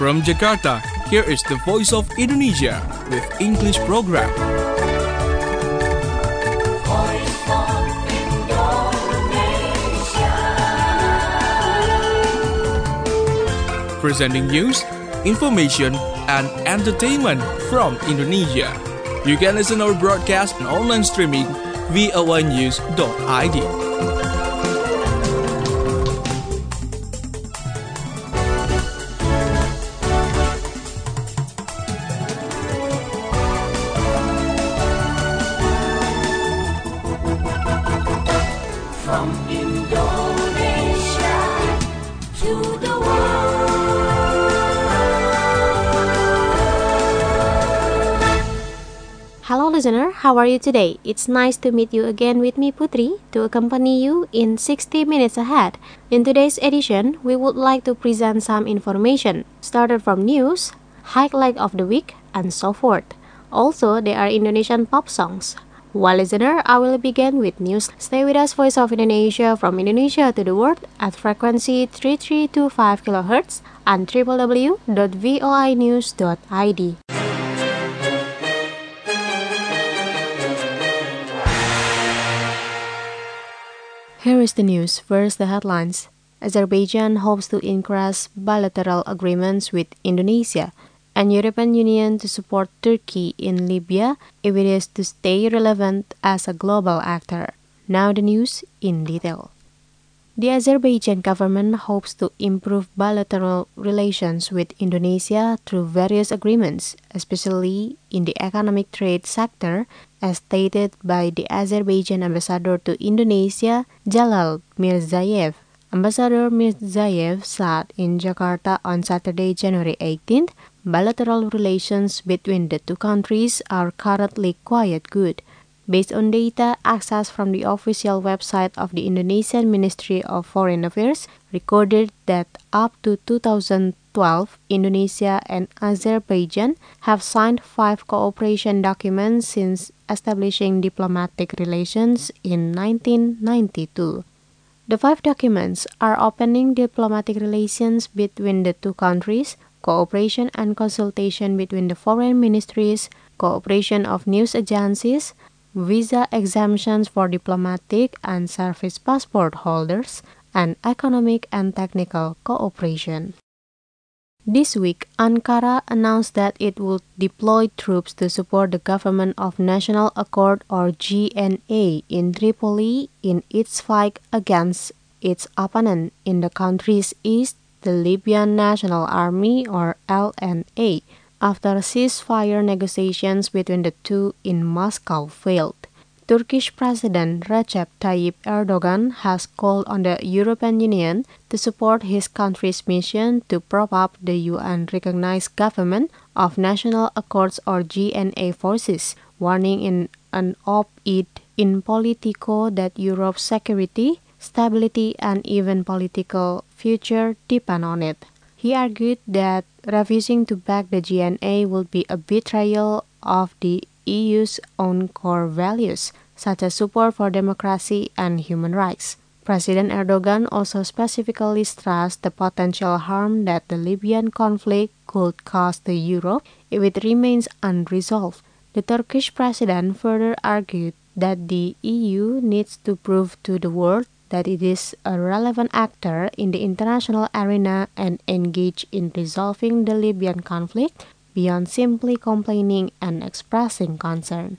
From Jakarta, here is the Voice of Indonesia with English program. Voice of Indonesia. Presenting news, information, and entertainment from Indonesia. You can listen our broadcast and online streaming voanews.id. From Indonesia to the Hello listener, how are you today? It's nice to meet you again with me Putri to accompany you in 60 minutes ahead. In today's edition, we would like to present some information, started from news, highlight of the week, and so forth. Also, there are Indonesian pop songs. Well listener, I will begin with news. Stay with us Voice of Indonesia from Indonesia to the world at frequency 3325 kHz and www.voinews.id. Here is the news. First, the headlines. Azerbaijan hopes to increase bilateral agreements with Indonesia and European Union to support Turkey in Libya if it is to stay relevant as a global actor. Now the news in detail. The Azerbaijan government hopes to improve bilateral relations with Indonesia through various agreements, especially in the economic trade sector, as stated by the Azerbaijan ambassador to Indonesia, Jalal Mirzayev. Ambassador Mirzayev said in Jakarta on Saturday, January 18th, bilateral relations between the two countries are currently quite good. Based on data accessed from the official website of the Indonesian Ministry of Foreign Affairs, recorded that up to 2012, Indonesia and Azerbaijan have signed 5 cooperation documents since establishing diplomatic relations in 1992. The 5 documents are opening diplomatic relations between the two countries, cooperation and consultation between the foreign ministries, cooperation of news agencies, visa exemptions for diplomatic and service passport holders, and economic and technical cooperation. This week, Ankara announced that it would deploy troops to support the Government of National Accord or GNA in Tripoli in its fight against its opponent in the country's east, the Libyan National Army or LNA, after ceasefire negotiations between the two in Moscow failed. Turkish President Recep Tayyip Erdogan has called on the European Union to support his country's mission to prop up the UN-recognized Government of National Accords or GNA forces, warning in an op-ed in Politico that Europe's security, stability, and even political future depend on it. He argued that refusing to back the GNA would be a betrayal of the EU's own core values, such as support for democracy and human rights. President Erdogan also specifically stressed the potential harm that the Libyan conflict could cause to Europe if it remains unresolved. The Turkish president further argued that the EU needs to prove to the world that it is a relevant actor in the international arena and engage in resolving the Libyan conflict beyond simply complaining and expressing concern.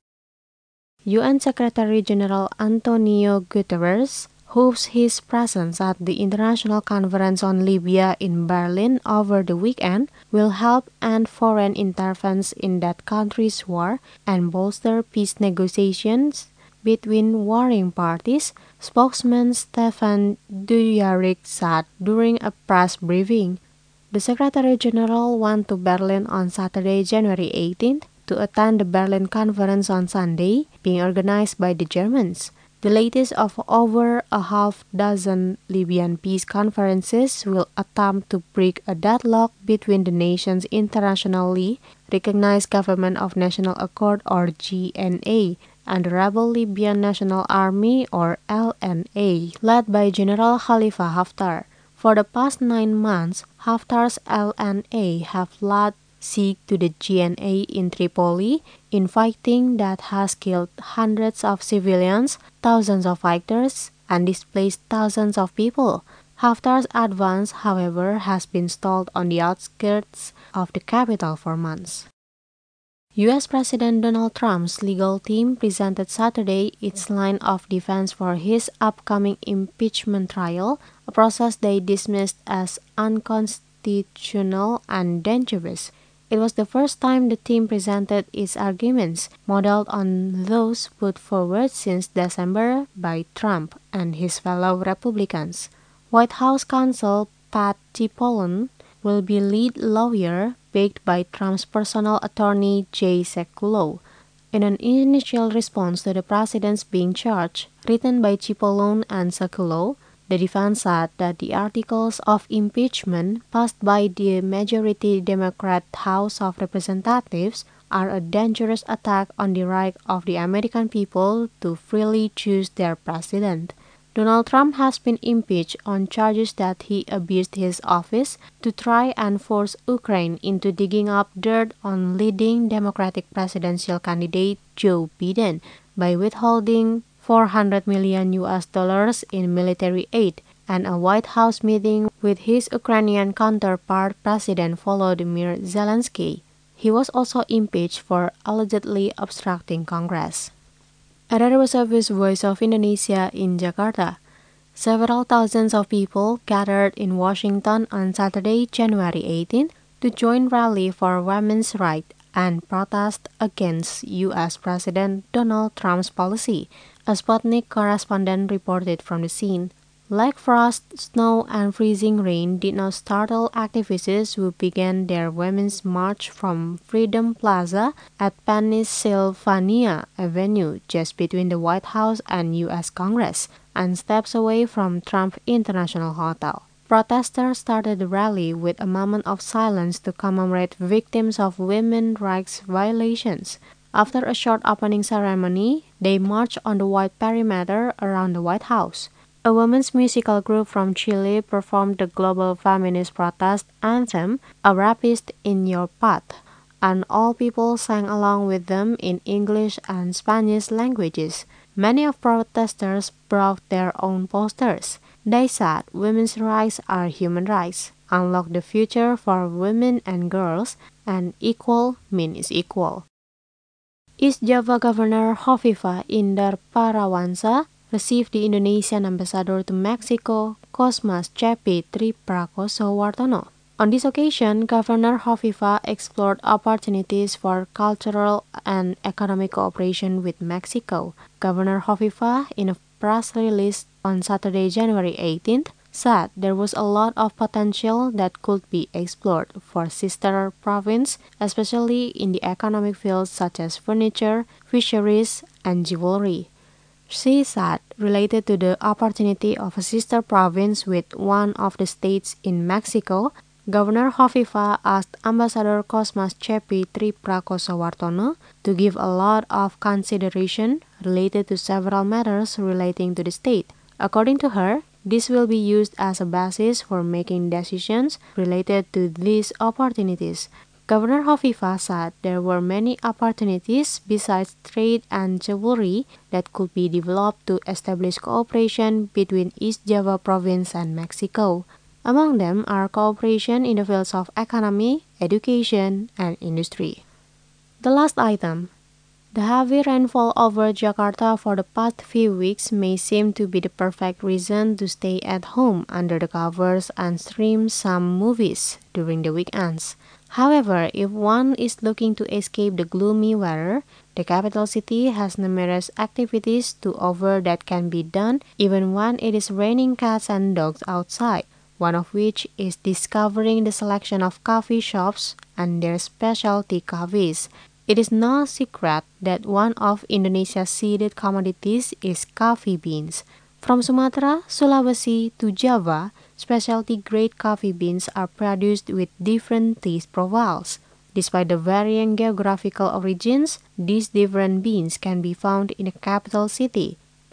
UN Secretary-General Antonio Guterres hopes his presence at the International Conference on Libya in Berlin over the weekend will help end foreign interference in that country's war and bolster peace negotiations between warring parties, spokesman Stefan Dujarric said during a press briefing. The Secretary-General went to Berlin on Saturday, January 18th, to attend the Berlin Conference on Sunday, being organized by the Germans. The latest of over a half dozen Libyan peace conferences will attempt to break a deadlock between the nation's internationally recognized Government of National Accord or GNA and the rebel Libyan National Army or LNA, led by General Khalifa Haftar. For the past 9 months, Haftar's LNA have laid siege to the GNA in Tripoli in fighting that has killed hundreds of civilians, thousands of fighters, and displaced thousands of people. Haftar's advance, however, has been stalled on the outskirts of the capital for months. U.S. President Donald Trump's legal team presented Saturday its line of defense for his upcoming impeachment trial, a process they dismissed as unconstitutional and dangerous. It was the first time the team presented its arguments, modeled on those put forward since December by Trump and his fellow Republicans. White House counsel Pat Cipollone will be lead lawyer, backed by Trump's personal attorney Jay Sekulow. In an initial response to the president's being charged, written by Cipollone and Sekulow, the defense said that the articles of impeachment passed by the majority Democrat House of Representatives are a dangerous attack on the right of the American people to freely choose their president. Donald Trump has been impeached on charges that he abused his office to try and force Ukraine into digging up dirt on leading Democratic presidential candidate Joe Biden by withholding $400 million in military aid, and a White House meeting with his Ukrainian counterpart President Volodymyr Zelensky. He was also impeached for allegedly obstructing Congress. Ada was Voice of Indonesia in Jakarta. Several thousands of people gathered in Washington on Saturday, January 18, to join rally for women's rights and protest against U.S. President Donald Trump's policy, a Sputnik correspondent reported from the scene. Like frost, snow, and freezing rain did not startle activists who began their women's march from Freedom Plaza at Pennsylvania Avenue, just between the White House and U.S. Congress, and steps away from Trump International Hotel. Protesters started the rally with a moment of silence to commemorate victims of women's rights violations. After a short opening ceremony, they marched on the white perimeter around the White House. A women's musical group from Chile performed the global feminist protest anthem, A Rapist in Your Path, and all people sang along with them in English and Spanish languages. Many of protesters brought their own posters. They said women's rights are human rights, unlock the future for women and girls, and equal means equal. East Java Governor Hovifa Indar Parawansa received the Indonesian ambassador to Mexico, Cosmas Cepi Triprakosowartono. On this occasion, Governor Hovifa explored opportunities for cultural and economic cooperation with Mexico. Governor Hovifa, in a press release on Saturday, January 18th, said there was a lot of potential that could be explored for sister province, especially in the economic fields such as furniture, fisheries, and jewelry. She said, related to the opportunity of a sister province with one of the states in Mexico, Governor Hovifa asked Ambassador Cosmas Cepi Triprakosowartono to give a lot of consideration related to several matters relating to the state. According to her, this will be used as a basis for making decisions related to these opportunities. Governor Hovifa said there were many opportunities besides trade and jewelry that could be developed to establish cooperation between East Java Province and Mexico. Among them are cooperation in the fields of economy, education, and industry. The last item. The heavy rainfall over Jakarta for the past few weeks may seem to be the perfect reason to stay at home under the covers and stream some movies during the weekends. However, if one is looking to escape the gloomy weather, the capital city has numerous activities to offer that can be done even when it is raining cats and dogs outside, one of which is discovering the selection of coffee shops and their specialty coffees. It is no secret that one of Indonesia's seeded commodities is coffee beans. From Sumatra, Sulawesi to Java, specialty grade coffee beans are produced with different taste profiles. Despite the varying geographical origins, these different beans can be found in the capital city.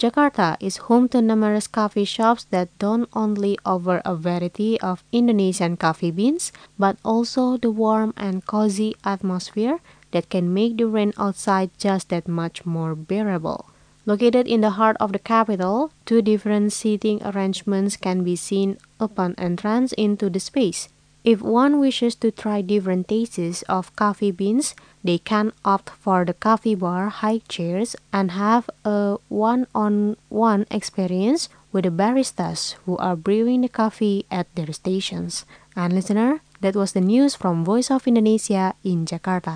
Jakarta is home to numerous coffee shops that don't only offer a variety of Indonesian coffee beans, but also the warm and cozy atmosphere that can make the rain outside just that much more bearable. Located in the heart of the capital, two different seating arrangements can be seen upon entrance into the space. If one wishes to try different tastes of coffee beans, they can opt for the coffee bar high chairs and have a one-on-one experience with the baristas who are brewing the coffee at their stations. And listener, that was the news from Voice of Indonesia in Jakarta.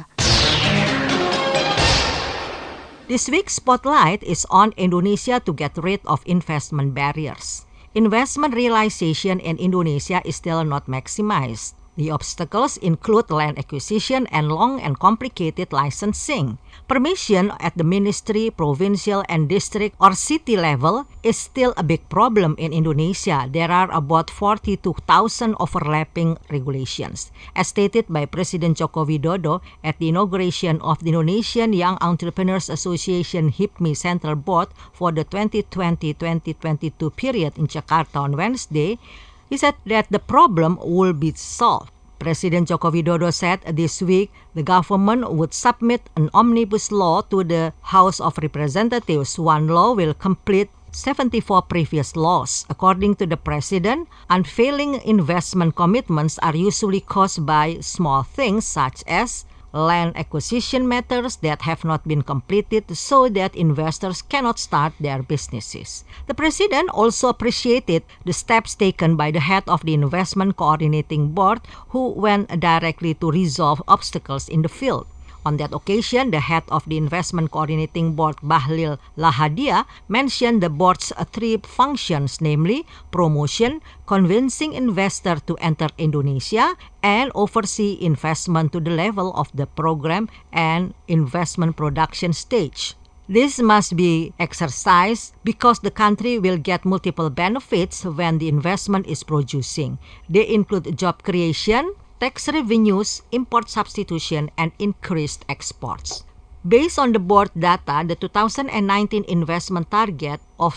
This week's spotlight is on Indonesia to get rid of investment barriers. Investment realization in Indonesia is still not maximized. The obstacles include land acquisition and long and complicated licensing. Permission at the ministry, provincial, and district or city level is still a big problem in Indonesia. There are about 42,000 overlapping regulations. As stated by President Joko Widodo at the inauguration of the Indonesian Young Entrepreneurs Association HIPMI Central Board for the 2020-2022 period in Jakarta on Wednesday, he said that the problem will be solved. President Joko Widodo said this week the government would submit an omnibus law to the House of Representatives. One law will complete 74 previous laws. According to the president, unfailing investment commitments are usually caused by small things such as land acquisition matters that have not been completed so that investors cannot start their businesses. The president also appreciated the steps taken by the head of the Investment Coordinating Board who went directly to resolve obstacles in the field. On that occasion, the head of the Investment Coordinating Board, Bahlil Lahadia, mentioned the board's three functions, namely promotion, convincing investors to enter Indonesia, and oversee investment to the level of the program and investment production stage. This must be exercised because the country will get multiple benefits when the investment is producing. They include job creation, tax revenues, import substitution, and increased exports. Based on the board data, the 2019 investment target of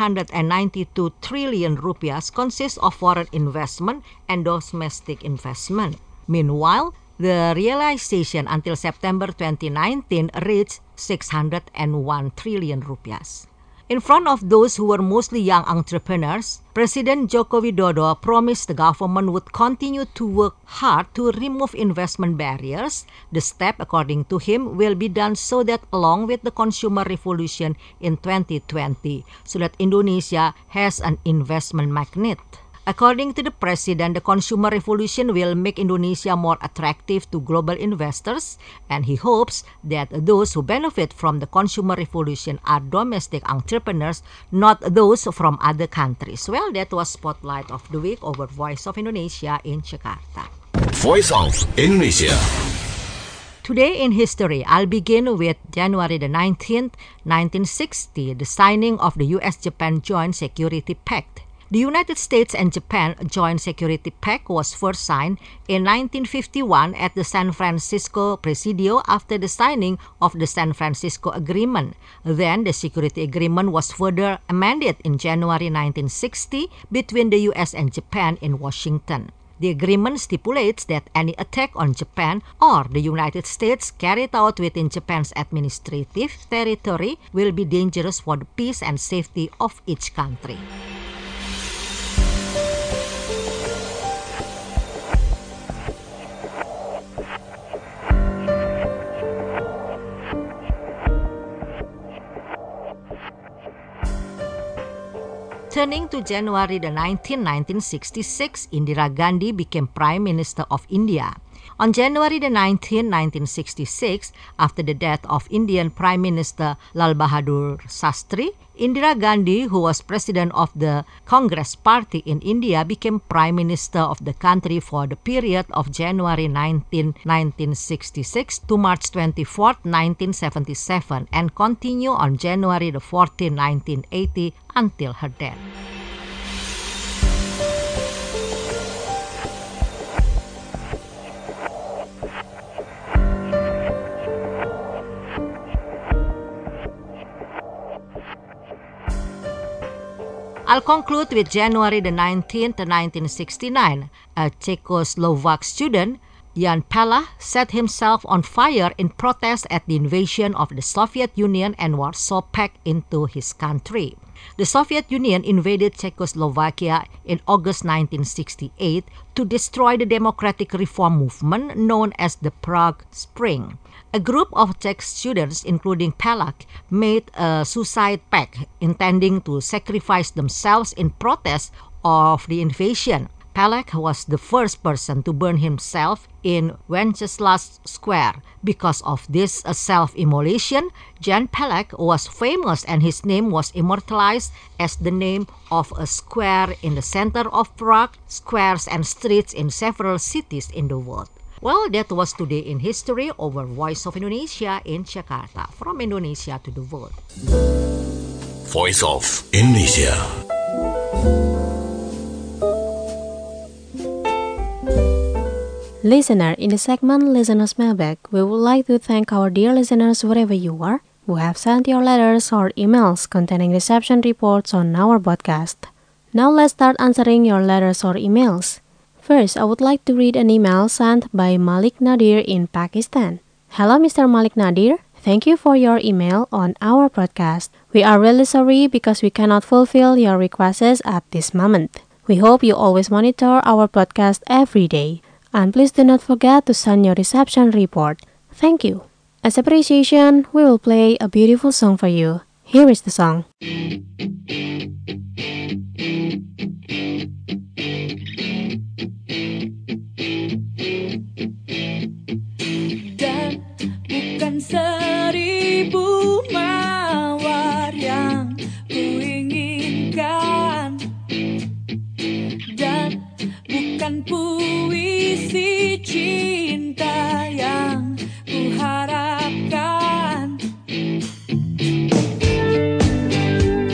792 trillion rupiahs consists of foreign investment and domestic investment. Meanwhile, the realization until September 2019 reached 601 trillion rupiahs. In front of those who were mostly young entrepreneurs, President Joko Widodo promised the government would continue to work hard to remove investment barriers. The step, according to him, will be done so that along with the consumer revolution in 2020, so that Indonesia has an investment magnet. According to the president, the consumer revolution will make Indonesia more attractive to global investors, and he hopes that those who benefit from the consumer revolution are domestic entrepreneurs, not those from other countries. Well, that was Spotlight of the Week over Voice of Indonesia in Jakarta. Voice of Indonesia. Today in history, I'll begin with January the 19th, 1960, the signing of the US-Japan Joint Security Pact. The United States and Japan Joint Security Pact was first signed in 1951 at the San Francisco Presidio after the signing of the San Francisco Agreement. Then the security agreement was further amended in January 1960 between the US and Japan in Washington. The agreement stipulates that any attack on Japan or the United States carried out within Japan's administrative territory will be dangerous for the peace and safety of each country. Turning to January the 19th, 1966, Indira Gandhi became Prime Minister of India. On January the 19th, 1966, after the death of Indian Prime Minister Lal Bahadur Shastri, Indira Gandhi, who was president of the Congress Party in India, became Prime Minister of the country for the period of January 19, 1966 to March 24, 1977 and continued on January the 14, 1980 until her death. I'll conclude with January the 19th, 1969. A Czechoslovak student, Jan Palach, set himself on fire in protest at the invasion of the Soviet Union and Warsaw Pact into his country. The Soviet Union invaded Czechoslovakia in August 1968 to destroy the democratic reform movement known as the Prague Spring. A group of Czech students, including Palach, made a suicide pact intending to sacrifice themselves in protest of the invasion. Palach was the first person to burn himself in Wenceslas Square. Because of this self-immolation, Jan Palach was famous and his name was immortalized as the name of a square in the center of Prague, squares and streets in several cities in the world. Well, that was Today in History over Voice of Indonesia in Jakarta. From Indonesia to the world. Voice of Indonesia. Listener, in the segment Listener's Mailbag, we would like to thank our dear listeners wherever you are who have sent your letters or emails containing reception reports on our podcast. Now let's start answering your letters or emails. First, I would like to read an email sent by Malik Nadir in Pakistan. Hello, Mr. Malik Nadir. Thank you for your email on our podcast. We are really sorry because we cannot fulfill your requests at this moment. We hope you always monitor our podcast every day. And please do not forget to send your reception report. Thank you. As appreciation, we will play a beautiful song for you. Here is the song. Dan bukan 1000 mawar yang kuinginkan, dan bukan puisi cinta yang kuharapkan.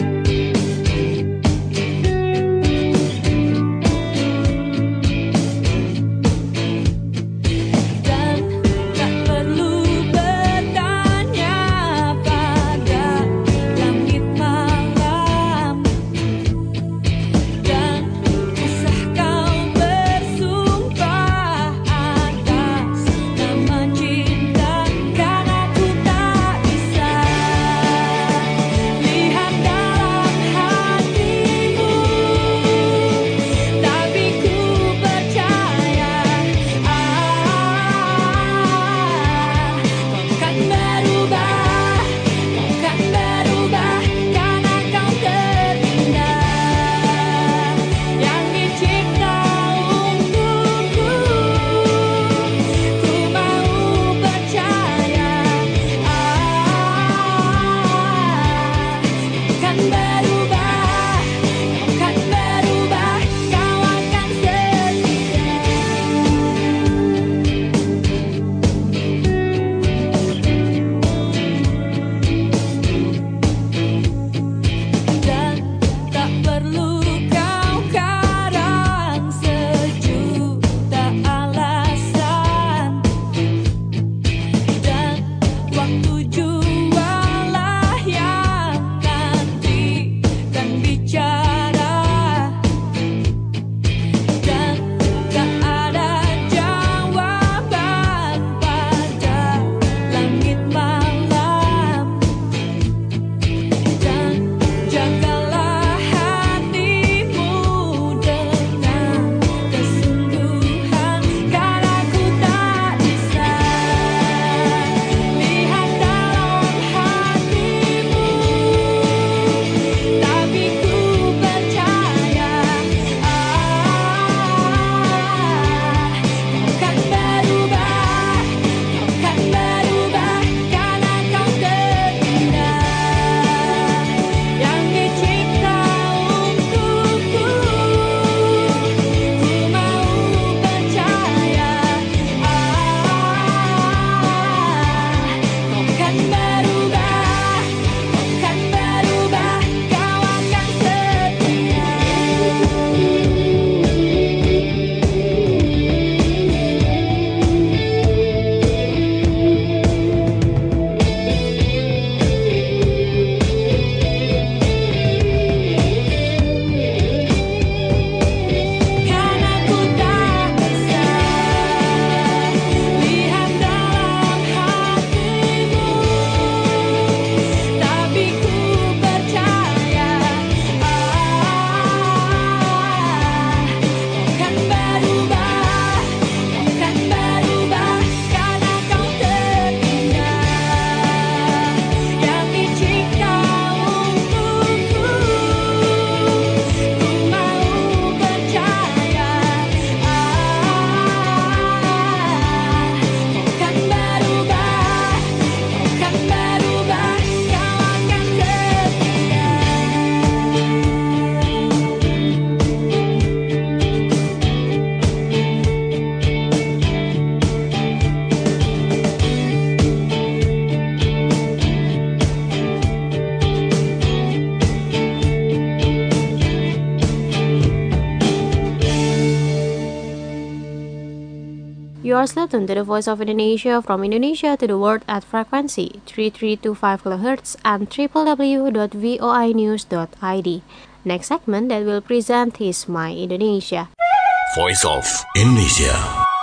You are still tuned to the Voice of Indonesia from Indonesia to the world at frequency 3325 kHz and www.voinews.id. Next segment that will present is My Indonesia. Voice of Indonesia.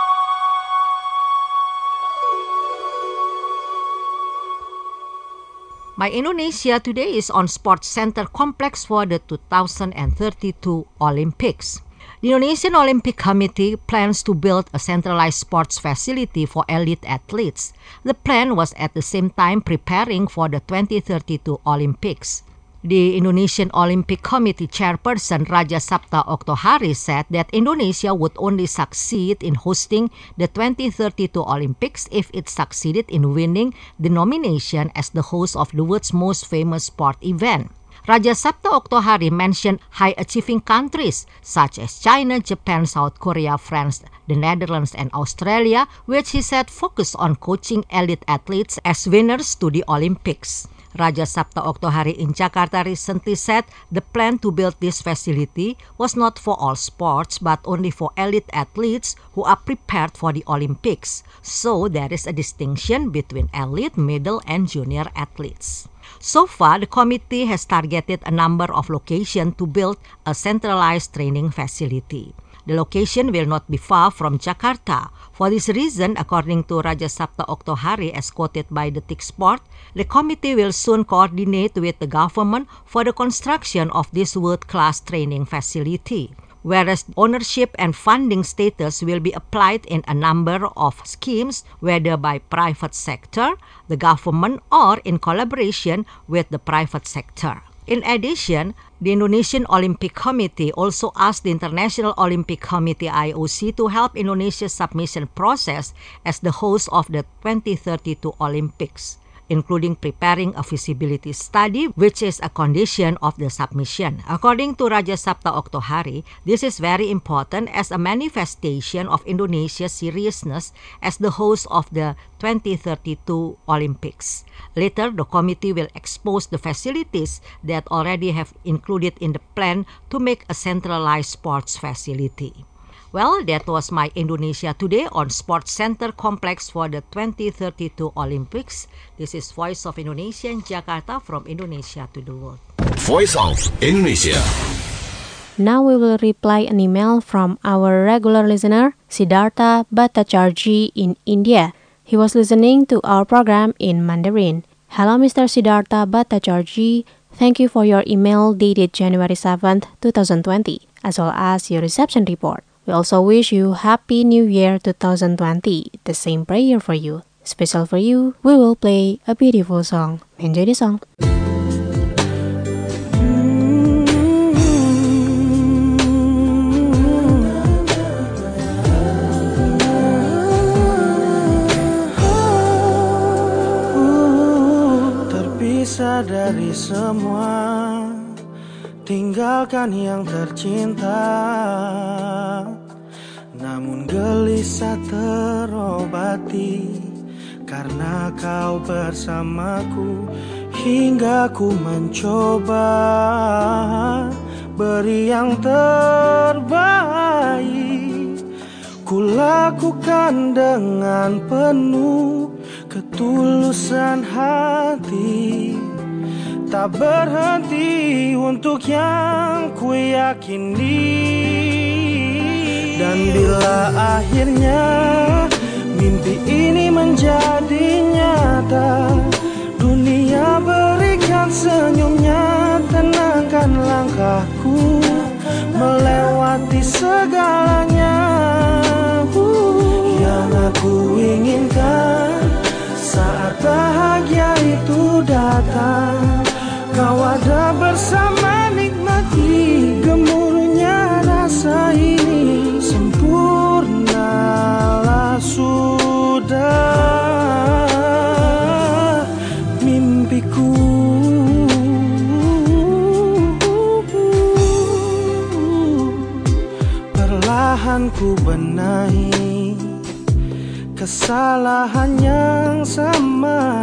My Indonesia today is on Sports Center Complex for the 2032 Olympics. The Indonesian Olympic Committee plans to build a centralized sports facility for elite athletes. The plan was at the same time preparing for the 2032 Olympics. The Indonesian Olympic Committee chairperson Raja Sapta Oktohari said that Indonesia would only succeed in hosting the 2032 Olympics if it succeeded in winning the nomination as the host of the world's most famous sport event. Raja Sapta Oktohari mentioned high-achieving countries such as China, Japan, South Korea, France, the Netherlands, and Australia, which he said focus on coaching elite athletes as winners to the Olympics. Raja Sapta Oktohari in Jakarta recently said the plan to build this facility was not for all sports but only for elite athletes who are prepared for the Olympics. So there is a distinction between elite, middle, and junior athletes. So far, the committee has targeted a number of locations to build a centralized training facility. The location will not be far from Jakarta. For this reason, according to Raja Sapta Oktohari as quoted by the Tiksport, the committee will soon coordinate with the government for the construction of this world-class training facility. Whereas ownership and funding status will be applied in a number of schemes, whether by private sector, the government, or in collaboration with the private sector. In addition, the Indonesian Olympic Committee also asked the International Olympic Committee IOC to help Indonesia's submission process as the host of the 2032 Olympics, including preparing a feasibility study, which is a condition of the submission. According to Raja Sapta Oktohari, this is very important as a manifestation of Indonesia's seriousness as the host of the 2032 Olympics. Later, the committee will expose the facilities that already have included in the plan to make a centralized sports facility. Well, that was My Indonesia today on Sports Center Complex for the 2032 Olympics. This is Voice of Indonesia in Jakarta from Indonesia to the world. Voice of Indonesia. Now we will reply an email from our regular listener, Siddhartha Bhattacharjee in India. He was listening to our program in Mandarin. Hello, Mr. Siddhartha Bhattacharjee. Thank you for your email dated January 7th, 2020, as well as your reception report. We also wish you Happy New Year 2020. The same prayer for you. Special for you, we will play a beautiful song. Enjoy the song. Terpisah dari semua, tinggalkan yang tercinta. Namun gelisah terobati karena kau bersamaku. Hingga ku mencoba beri yang terbaik. Ku lakukan dengan penuh ketulusan hati. Tak berhenti untuk yang ku yakini. Dan bila akhirnya mimpi ini menjadi nyata, dunia berikan senyumnya, tenangkan langkahku melewati segalanya. Yang aku inginkan saat bahagia itu datang, kau ada bersama, nikmati gemuruhnya rasa ini. Sempurnalah sudah mimpiku. Perlahan ku benahi kesalahan yang sama,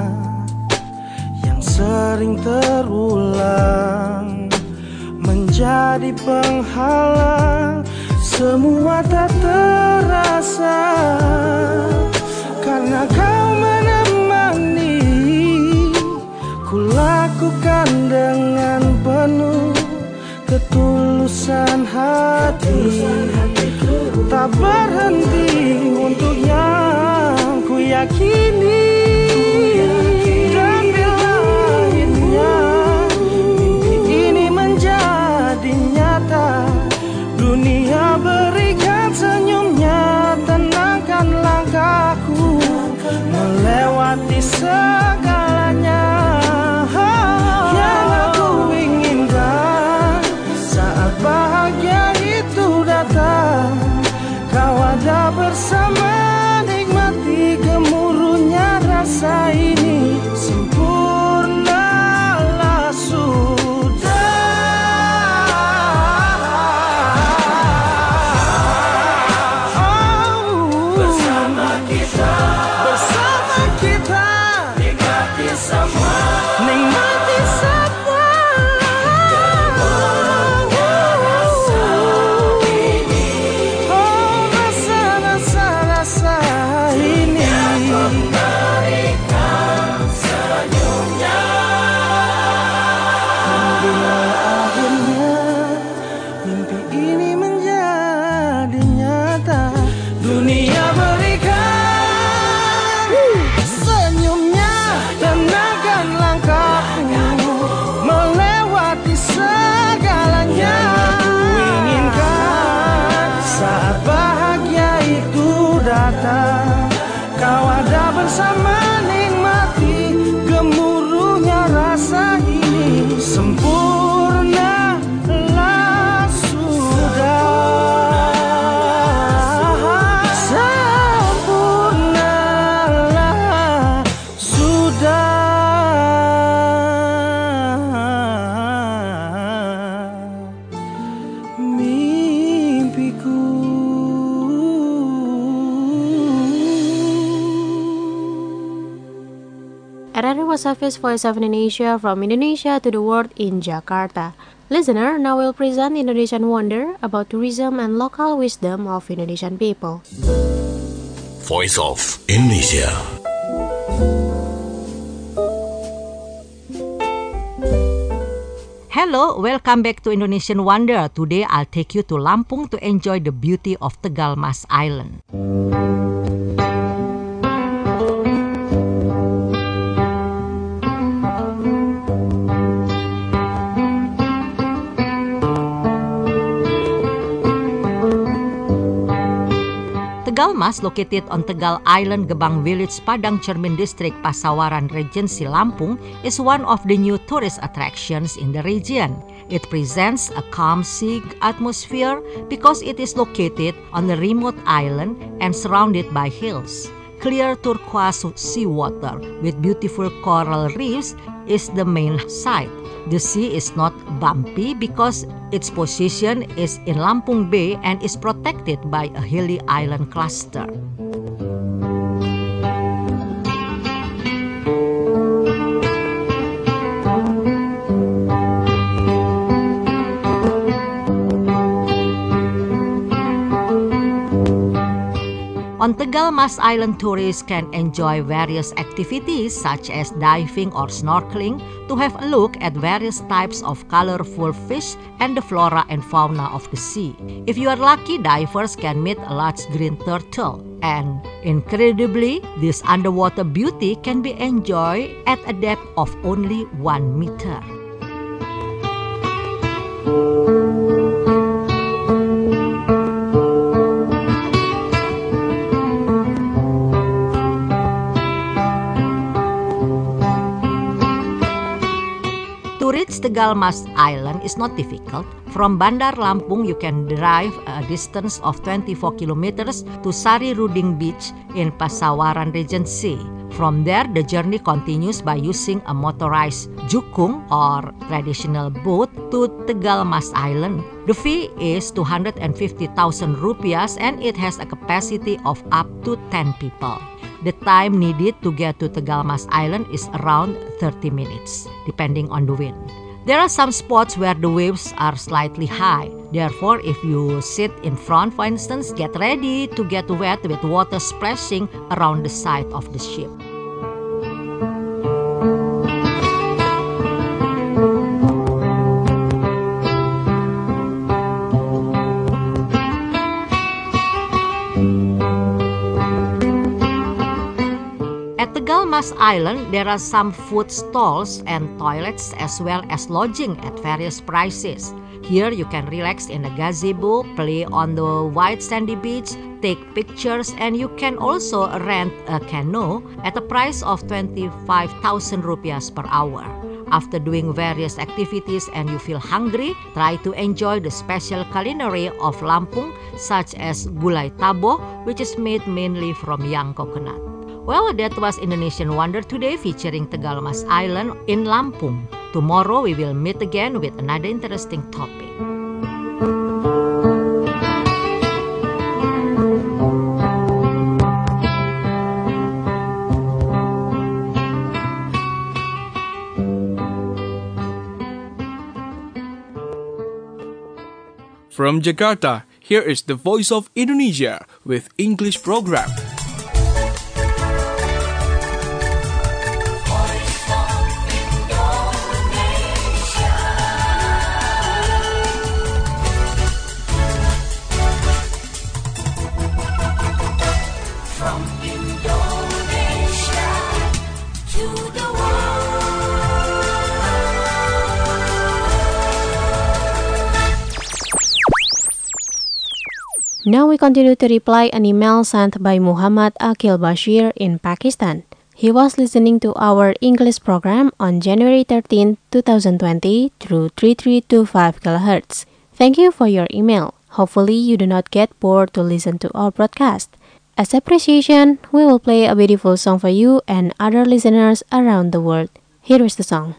yang sering terulang menjadi penghalang. semua tak terasa, karena kau menemani. Ku lakukan dengan penuh ketulusan hati, tak berhenti untuk yang ku yakini. Dan bila akhirnya mimpi ini menjadi nyata, dunia berikan senyumnya, tenangkan langkahku melewati segalanya. Yang aku inginkan saat bahagia itu datang, kau ada bersama, nikmati gemuruhnya rasa ini. Sempurnalah sudah. Bersama kita, nikmati semua, nikmati semua. Oh, rasa ini memberikan senyumnya. Bila akhirnya mimpi ini menjadi nyata, dunia berikan senyumnya, tenangkan langkahku melewati segalanya. Ku inginkan saat bahagia itu datang, kau ada bersama, nikmati gemuruhnya rasa ini. Sempurnalah sudah, sempurnalah sudah. Mimpiku. That was Hafiz, Voice of Indonesia, from Indonesia to the world in Jakarta. Listener, now we'll present Indonesian Wonder about tourism and local wisdom of Indonesian people. Voice of Indonesia. Hello, welcome back to Indonesian Wonder. Today I'll take you to Lampung to enjoy the beauty of Tegal Mas Island. Tegal Mas, located on Tegal Island, Gebang Village, Padang Cermin District, Pasawaran Regency, Lampung, is one of the new tourist attractions in the region. It presents a calm sea atmosphere because it is located on a remote island and surrounded by hills. Clear turquoise seawater with beautiful coral reefs is the main sight. The sea is not bumpy because its position is in Lampung Bay and is protected by a hilly island cluster. On Tegal Mas Island, tourists can enjoy various activities such as diving or snorkeling to have a look at various types of colorful fish and the flora and fauna of the sea. If you are lucky, divers can meet a large green turtle. And incredibly, this underwater beauty can be enjoyed at a depth of only 1 meter. To reach Tegal Mas Island is not difficult. From Bandar Lampung, you can drive a distance of 24 kilometers to Sari Ruding Beach in Pasawaran Regency. From there, the journey continues by using a motorized jukung or traditional boat to Tegal Mas Island. The fee is 250,000 rupiahs and it has a capacity of up to 10 people. The time needed to get to Tegal Mas Island is around 30 minutes, depending on the wind. There are some spots where the waves are slightly high. Therefore, if you sit in front, for instance, get ready to get wet with water splashing around the side of the ship. At Tegal Mas Island, there are some food stalls and toilets as well as lodging at various prices. Here you can relax in a gazebo, play on the white sandy beach, take pictures, and you can also rent a canoe at a price of 25,000 rupiahs per hour. After doing various activities and you feel hungry, try to enjoy the special culinary of Lampung such as gulai tabo, which is made mainly from young coconut. Well, that was Indonesian Wonder today featuring Tegal Mas Island in Lampung. Tomorrow we will meet again with another interesting topic. From Jakarta, here is the Voice of Indonesia with English program. Now we continue to reply an email sent by Muhammad Akil Bashir in Pakistan. He was listening to our English program on January 13, 2020 through 3325 kHz. Thank you for your email. Hopefully you do not get bored to listen to our broadcast. As appreciation, we will play a beautiful song for you and other listeners around the world. Here is the song.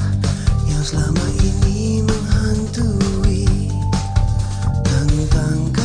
Selama ini menghantui tentang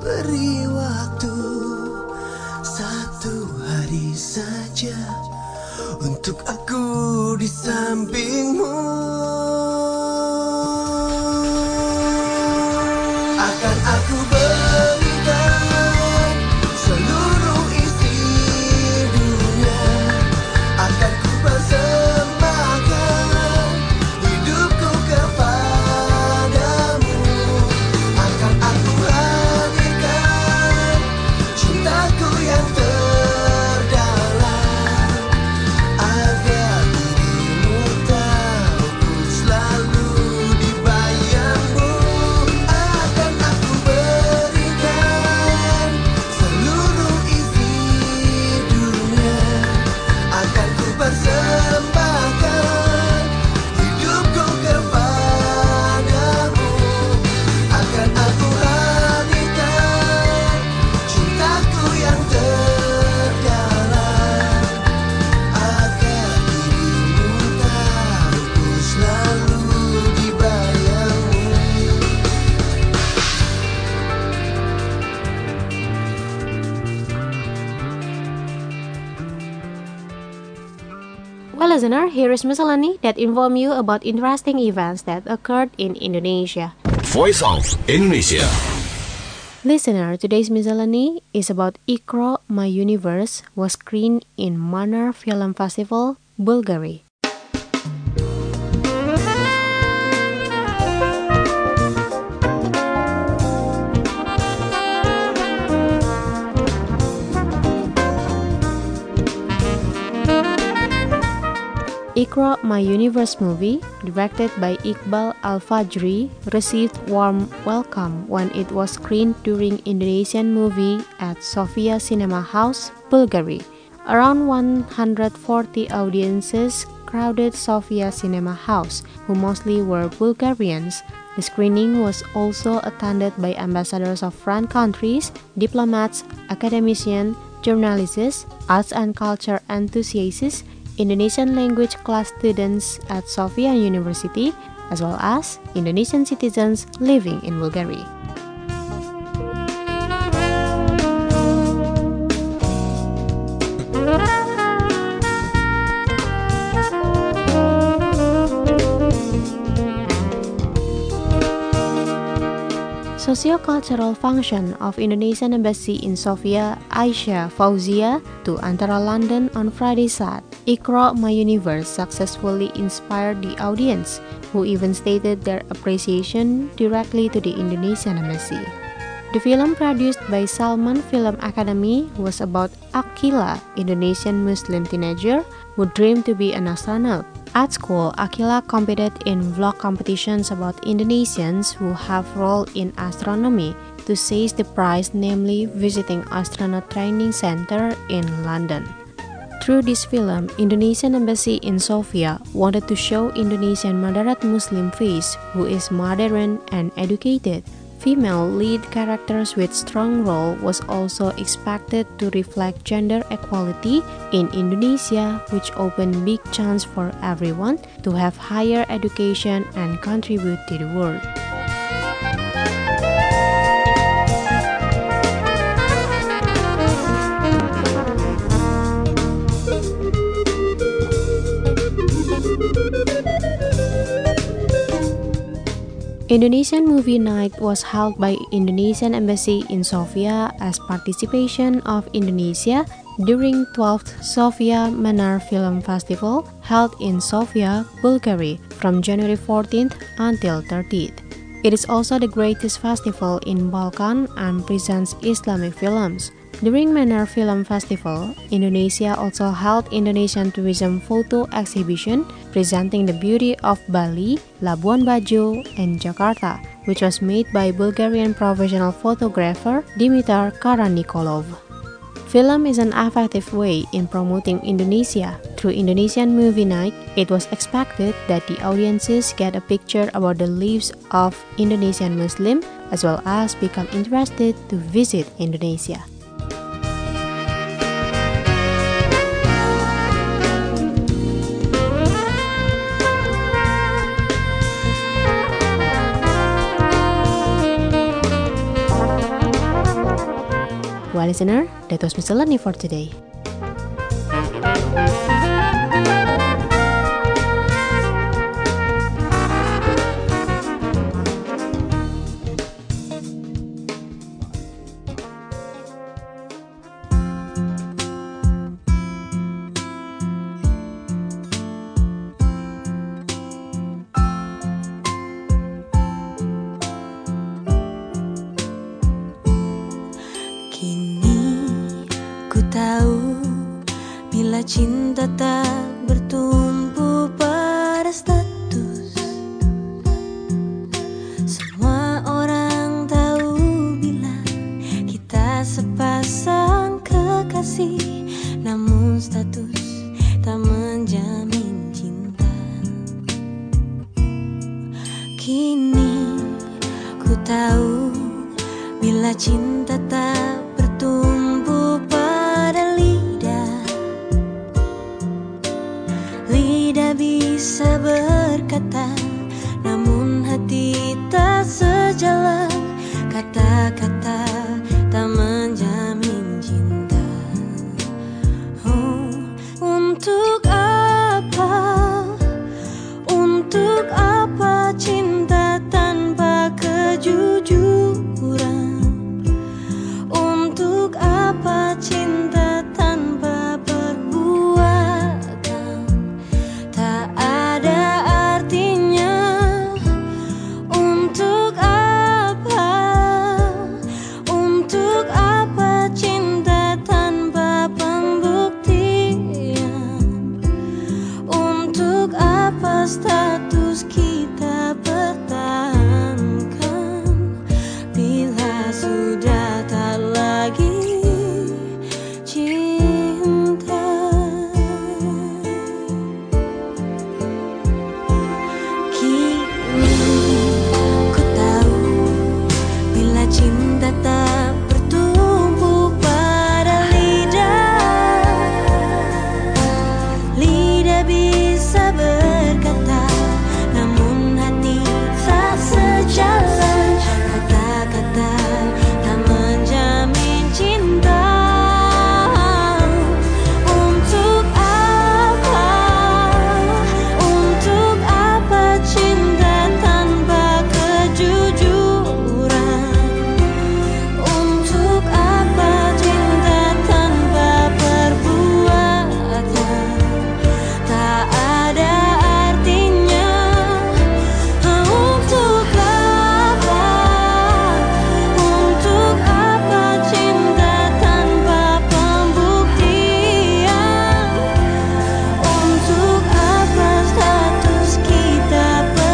beri waktu satu hari saja untuk aku di sampingmu. Akan aku berikan seluruh isi dunia, akan ku persembahkan hidupku kepadamu, akan aku hadirkan cintaku yang terdalam, agar dirimu tahu ku selalu di bayangmu. Akan aku berikan seluruh isi dunia, akan ku persembahkan hidupku kepadamu, akan aku hadirkan cintaku yang terdalam, agar dirimu tahu ku selalu di bayangmu. Well, listener, here is miscellany that inform you about interesting events that occurred in Indonesia. Voice of Indonesia. Listener, today's miscellany is about Iqra My Universe was screened in Manar Film Festival, Bulgaria. Iqra My Universe movie, directed by Iqbal Al-Fajri, received warm welcome when it was screened during Indonesian movie at Sofia Cinema House, Bulgaria. Around 140 audiences crowded Sofia Cinema House, who mostly were Bulgarians. The screening was also attended by ambassadors of foreign countries, diplomats, academicians, journalists, arts and culture enthusiasts, Indonesian language class students at Sofia University, as well as Indonesian citizens living in Bulgaria. Socio-cultural function of Indonesian Embassy in Sofia, Aisyah Fauzia, to Antara London on Friday said, Iqra My Universe successfully inspired the audience, who even stated their appreciation directly to the Indonesian Embassy. The film, produced by Salman Film Academy, was about Akila, Indonesian Muslim teenager who dreamed to be an astronaut. At school, Akila competed in vlog competitions about Indonesians who have role in astronomy to seize the prize, namely visiting astronaut training center in London. Through this film, Indonesian Embassy in Sofia wanted to show Indonesian moderate Muslim face who is modern and educated. Female lead characters with strong role was also expected to reflect gender equality in Indonesia, which opened big chance for everyone to have higher education and contribute to the world. Indonesian Movie Night was held by Indonesian Embassy in Sofia as participation of Indonesia during 12th Sofia Manar Film Festival held in Sofia, Bulgaria from January 14th until 30th. It is also the greatest festival in Balkan and presents Islamic films. During Manar Film Festival, Indonesia also held Indonesian tourism photo exhibition presenting the beauty of Bali, Labuan Bajo, and Jakarta, which was made by Bulgarian professional photographer Dimitar Karanikolov. Film is an effective way in promoting Indonesia. Through Indonesian Movie Night, it was expected that the audiences get a picture about the lives of Indonesian Muslim as well as become interested to visit Indonesia. Well, listener, that was Miscellany for today. Tahu bila cinta tak bertumpu pada status. Semua orang tahu bila kita sepasang kekasih, namun status tak menjamin cinta. Kini ku tahu bila cinta tak bertumpu pada lidah. Lidah bisa berkata, namun hati tak sejalan. Kata-kata tak menjamin cinta. Oh, untuk apa? Untuk apa cinta tanpa kejujuran? Untuk apa cinta tanpa perbuatan? Tak ada artinya. Untuk apa? Untuk apa cinta tanpa pembuktian? Untuk apa status kita pertahankan bila sudah tak lagi cinta? Kini ku tahu bila cinta tak bertumpu pada lidah. Lidah bisa berkata, namun hati tak sejalan. Kata-kata tak menjamin cinta. Untuk apa? Untuk apa cinta tanpa kejujuran? Untuk apa cinta tanpa perbuatan? Tak ada artinya. Untuk apa? Untuk apa cinta tanpa pembuktian? Untuk apa status kita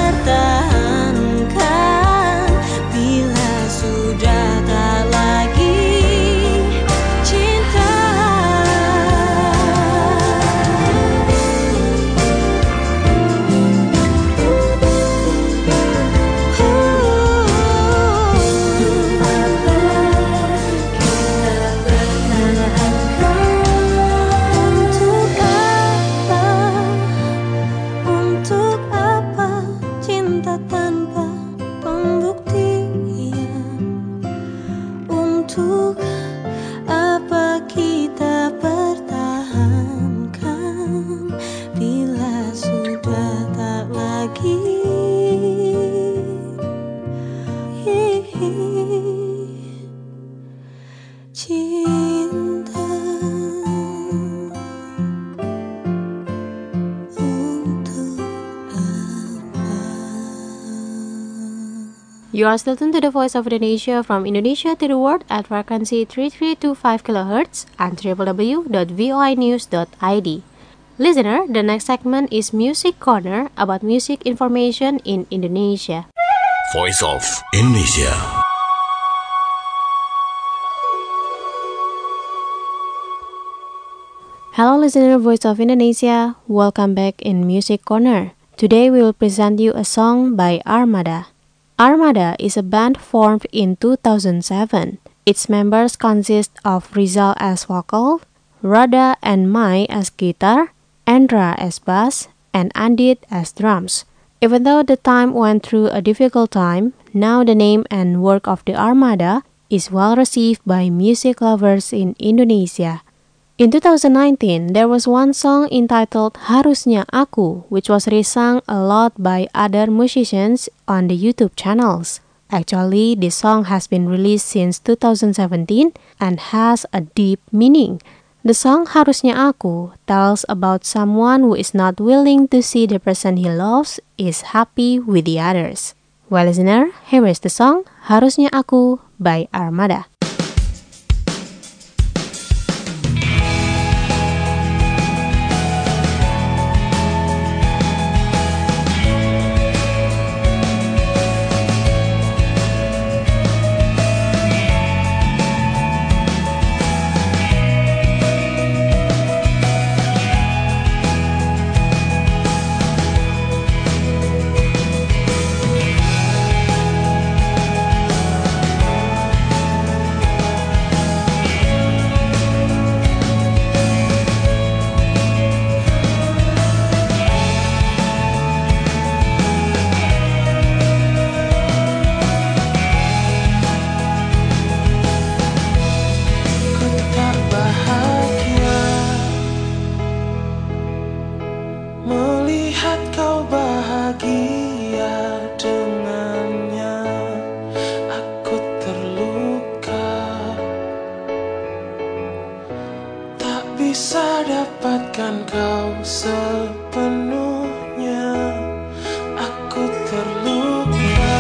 pertahankan bila sudah tak lagi cinta? Untuk apa cinta tanpa pembuktian? Untuk apa kita pertahankan bila sudah tak lagi cinta? Untuk apa? You are still tuned to the Voice of Indonesia from Indonesia to the world at frequency 3325 kHz and www.voinews.id. Listener, the next segment is Music Corner about music information in Indonesia. Voice of Indonesia. Hello listener, Voice of Indonesia. Welcome back in Music Corner. Today we will present you a song by Armada. Armada is a band formed in 2007. Its members consist of Rizal as vocal, Rada and Mai as guitar, Andra as bass, and Andit as drums. Even though the time went through a difficult time, now the name and work of the Armada is well received by music lovers in Indonesia. In 2019, there was one song entitled Harusnya Aku, which was resung a lot by other musicians on the YouTube channels. Actually, this song has been released since 2017 and has a deep meaning. The song Harusnya Aku tells about someone who is not willing to see the person he loves is happy with the others. Well, listener, here is the song Harusnya Aku by Armada. Bisa dapatkan kau sepenuhnya, aku terluka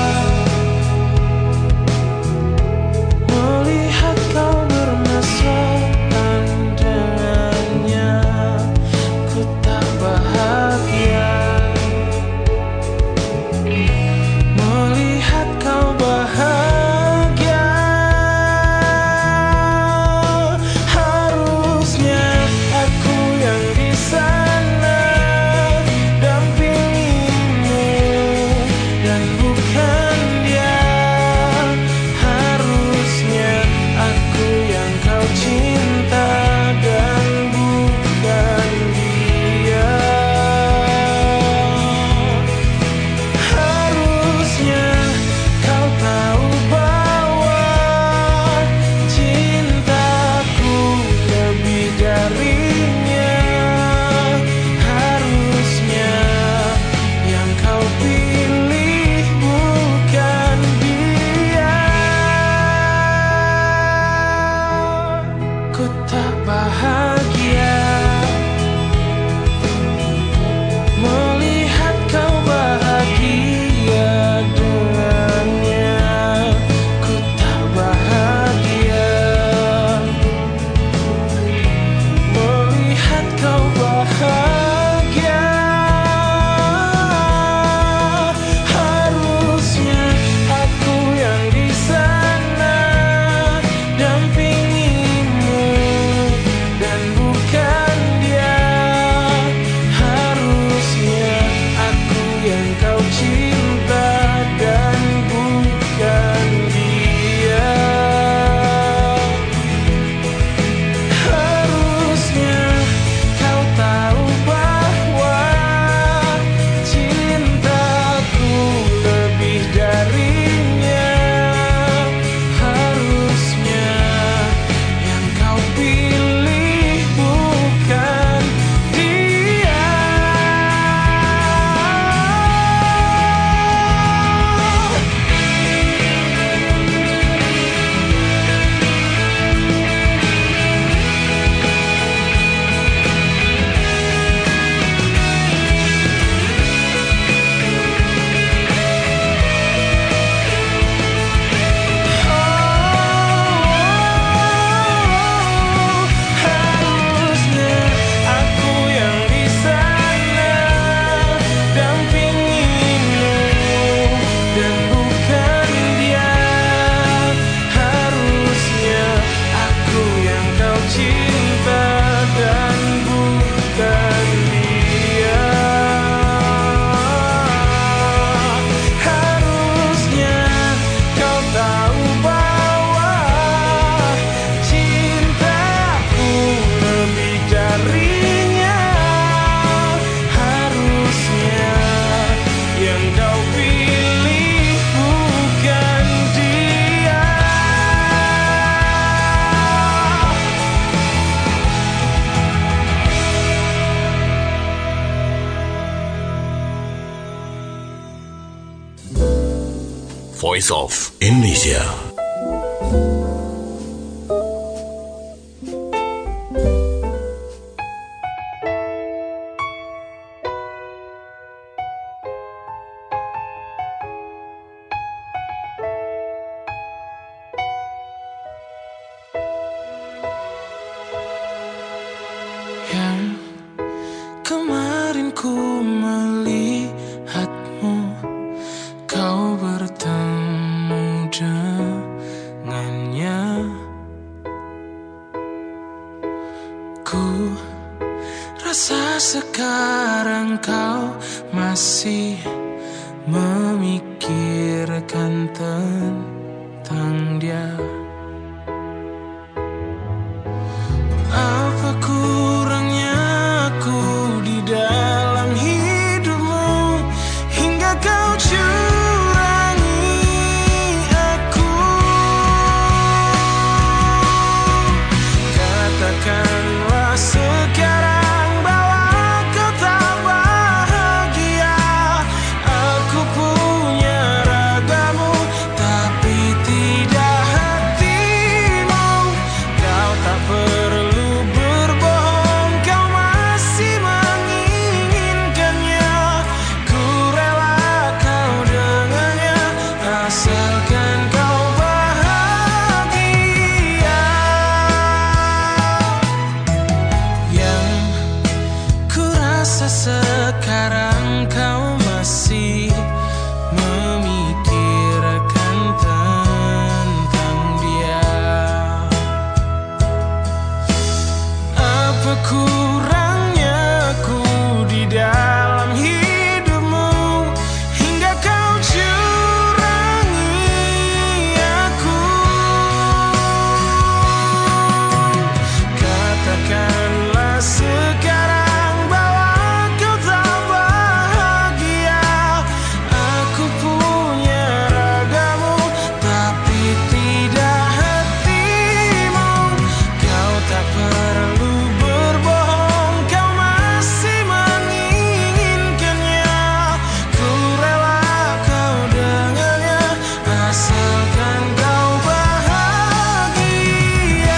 melihat kau bermesraan dengannya. Ku tak bahagia melihat kau bahagia. Dan Voice of Indonesia. Yang kemarin ku melihatmu, kau bertemu dengannya. Ku rasa sekarang kau masih memikirkan tentang dia. Apa kurangnya aku di dalam hidupmu hingga kau curangi aku? Katakanlah sekarang bahwa kau tak bahagia. Aku punya ragamu tapi tidak hatimu. Kau tak perlu berbohong, kau masih menginginkannya. Ku rela kau dengannya, asalkan kau bahagia. Yang ku rasa sekarang kau masih memikirkan tentang dia. Apa kurangnya aku di dalam hidupmu hingga kau curangi aku? Katakanlah sekarang bahwa kau tak bahagia. Aku punya ragamu tapi tidak hatimu. Kau tak perlu berbohong, kau masih menginginkannya. Ku rela kau dengannya, asalkan kau bahagia.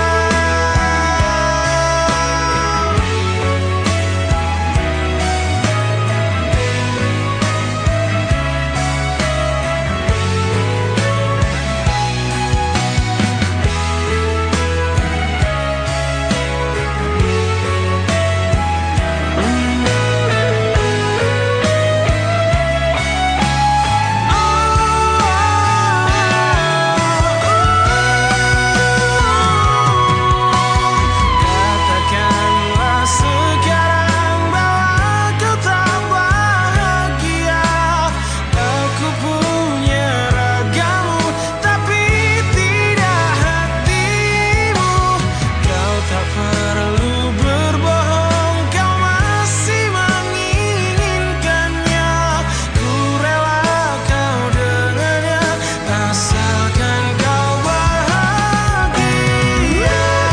Katakanlah sekarang bahwa kau tak bahagia. Aku punya ragamu tapi tidak hatimu. Kau tak perlu berbohong, kau masih menginginkannya. Ku rela kau dengannya, asalkan kau bahagia.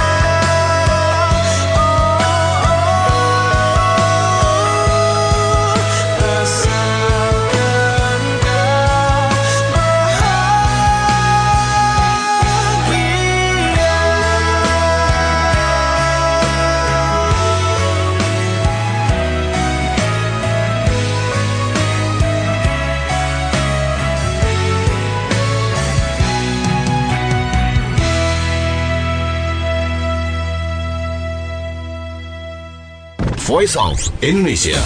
Asalkan Voice of Indonesia.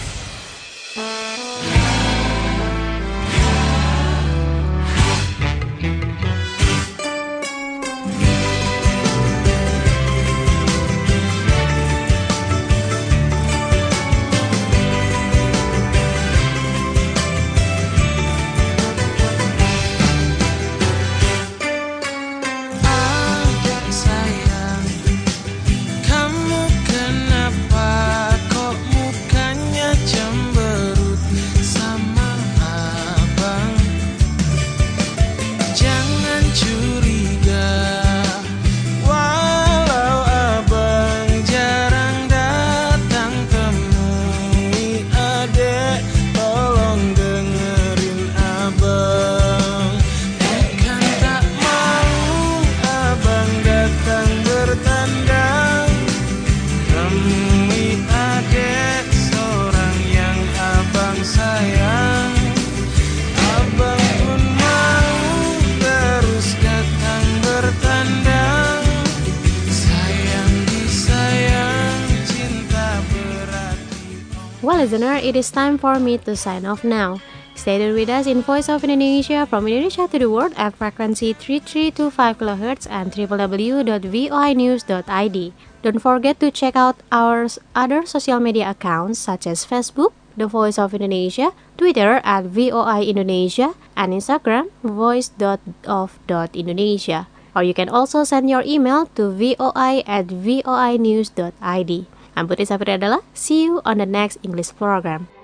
Adik sayang, kamu kenapa kok mukanya listener, it is time for me to sign off now. Stay tuned with us in Voice of Indonesia from Indonesia to the world at frequency 3325 kHz and www.voinews.id. Don't forget to check out our other social media accounts such as Facebook, The Voice of Indonesia, Twitter at VOI Indonesia, and Instagram, voice.of.indonesia. Or you can also send your email to voi@voinews.id. I'm Putri Safri Adela. See you on the next English program.